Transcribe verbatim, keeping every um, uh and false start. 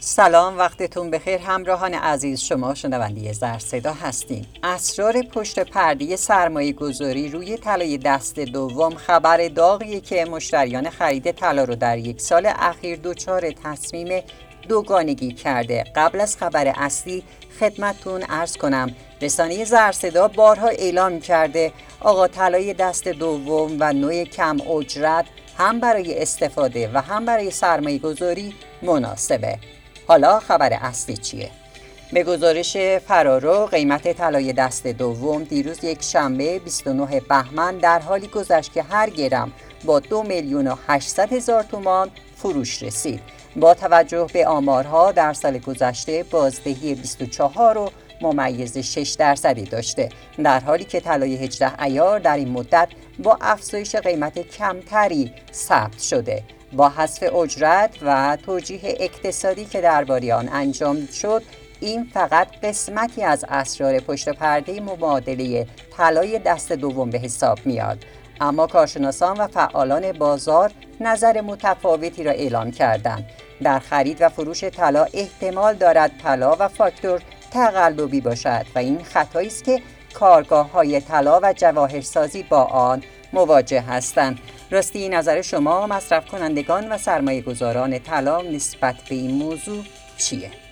سلام، وقتتون بخیر همراهان عزیز. شما شنونده زر صدا هستین. اسرار پشت پرده سرمایه گذاری روی طلای دست دوم خبر داغیه که مشتریان خرید طلا رو در یک سال اخیر دچار تصمیم دوگانگی کرده. قبل از خبر اصلی خدمتتون عرض کنم رسانه زر صدا بارها اعلام کرده آقا طلای دست دوم و نوع کم اجرت هم برای استفاده و هم برای سرمایه گذاری مناسبه. حالا خبر اصلی چیه؟ به گزارش فرارو قیمت طلای دست دوم دیروز یک شنبه بیست و نه بهمن در حالی گذشت که هر گرم با دو میلیون و هشتصد هزار تومان فروش رسید. با توجه به آمارها در سال گذشته بازدهی بیست و چهار و ممیز شش درصدی داشته، در حالی که طلای هجده عیار در این مدت با افزایش قیمت کمتری ثبت شده. با حذف اجرت و توجیه اقتصادی که درباره آن انجام شد، این فقط قسمتی از اسرار پشت پرده مبادله طلای دست دوم به حساب میاد. اما کارشناسان و فعالان بازار نظر متفاوتی را اعلام کردند. در خرید و فروش طلا احتمال دارد طلا و فاکتور تقلبی باشد و این خطایی است که کارگاه‌های طلا و جواهرسازی با آن مواجه هستند. راستی نظر شما مصرف کنندگان و سرمایه گذاران طلا نسبت به این موضوع چیه؟